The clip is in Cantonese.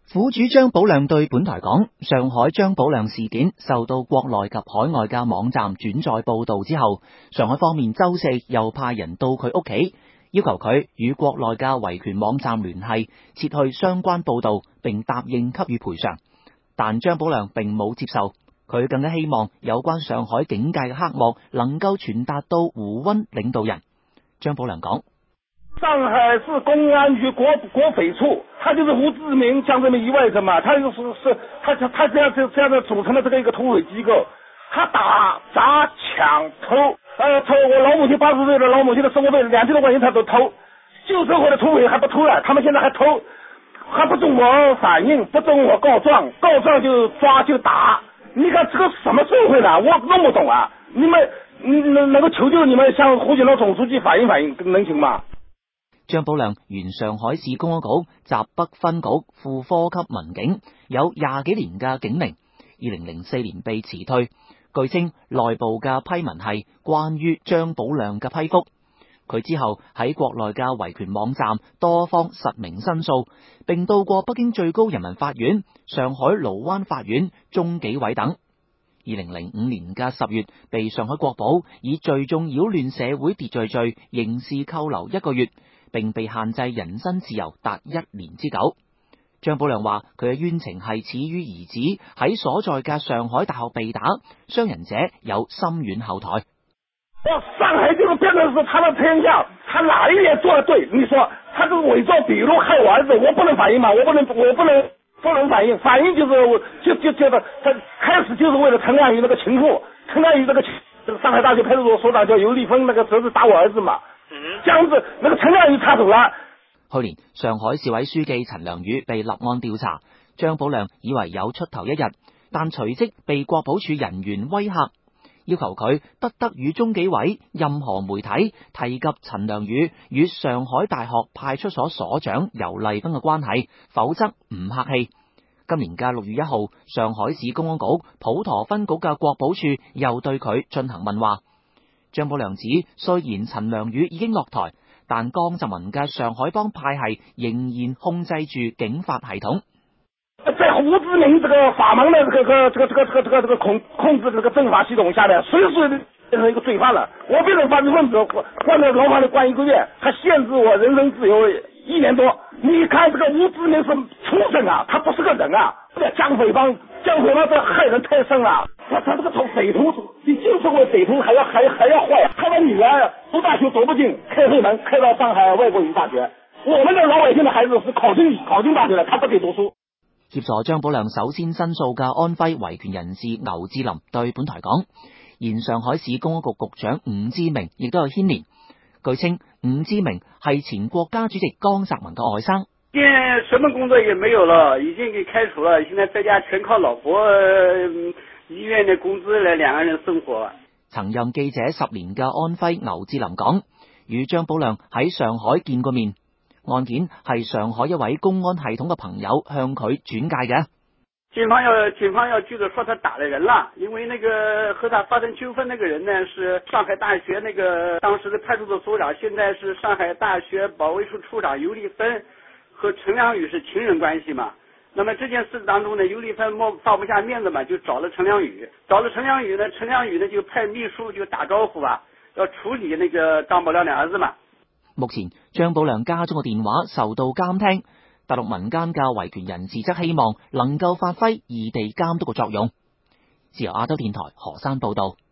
苦主張寶亮對本台講，上海張寶亮事件受到國內及海外嘅網站轉載報道之後，上海方面周四又派人到佢屋企，要求佢與國內嘅維權網站聯繫，撤去相關報道，並答應給予賠償。但張寶亮並冇接受，佢更加希望有關上海警戒嘅黑幕能夠傳達到胡溫領導人。張寶亮講： 上海市公安局國匪處，他就是胡志明、江澤民以外的嘛，他他這樣的組成了這個一個土匪機構，他打砸搶偷，我老母親80歲的老母親的生活費2000多塊錢他都偷，舊社會的土匪還不偷了，他們現在還偷，還不准我反映，不准我告狀就抓就打，你看這個什麼社會呢？我弄不懂啊！你們能夠求救，你們向胡錦濤總書記反映，能行嗎？ 張寶亮原上海市公安局閘北分局副科級民警，有20幾年嘅警齡，2004年被辭退。據稱內部嘅批文係關於張寶亮嘅批覆。佢之後喺國內嘅維權網站多方實名申訴，並到過北京最高人民法院、上海盧灣法院、中紀委等。2005年嘅10月，被上海國保以聚眾擾亂社會秩序罪刑事扣留1個月，並被限制人身自由達1年之久。張寶亮話佢嘅冤情係始於兒子喺所在嘅上海大學被打，傷人者有深遠後台。 上海這個變成是他的天下，他哪一點做得對？你說他是偽造筆錄害我兒子，我不能反映嗎？我不能反映，反映就是他開始就是為了陳亮宇那個情婦，陳亮宇那個上海大學派出所所長叫游立峰，那個侄子打我兒子嘛，這樣子那個陳亮宇插手了。 去年上海市委書記陳良宇被立案調查，張寶亮以為有出頭一日，但隨即被國保處人員威嚇，要求佢不得與中紀委任何媒體提及陳良宇與上海大學派出所所長游麗芬嘅關係，否則唔客氣。今年嘅6月1號，上海市公安局普陀分局嘅國保處又對佢進行問話。張寶亮指，雖然陳良宇已經落台，但江澤民嘅上海幫派系仍然控制住警法系統。 在胡志明這個法盲的這個控制這個政法系統下面，隨時變成一個罪犯了。我變成犯罪分子，關在牢房裏關1個月，他限制我人身自由1年多。你看這個胡志明是畜生啊，他不是個人啊！江匪幫這害人太甚了。他這個從匪徒，比舊社會匪徒還要壞。他的女兒讀大學走不進，開後門開到上海外國語大學。我們的老百姓的孩子是考進大學了，他不給讀書。 協助張寶亮首先申訴嘅安徽維權人士牛志林對本台講，現上海市公安局局長伍志明亦都有牽連。據稱，伍志明係前國家主席江澤民嘅外甥。 現在什麼工作也沒有了，已經給開除了，現在在家全靠老婆醫院的工資來兩個人生活。 曾任記者10年嘅安徽牛志林講，與張寶亮喺上海見過面。案件係上海一位公安系統嘅朋友向佢轉介嘅。 警方要據着說他打了人了，因為那個和他發生糾紛那個人呢，是上海大學那個當時的派出所所長，現在是上海大學保衛處處長游立芬，和陳良宇是情人關係嘛。那麼這件事當中呢，游立芬放不下面子嘛，就找了陳良宇，呢，陳良宇呢就派秘書就打招呼啊，要處理那個張寶亮的兒子嘛。 目前張寶亮家中嘅電話受到監聽，大陸民間嘅維權人士則希望能夠發揮異地監督嘅作用。自由亞洲電台何山報道。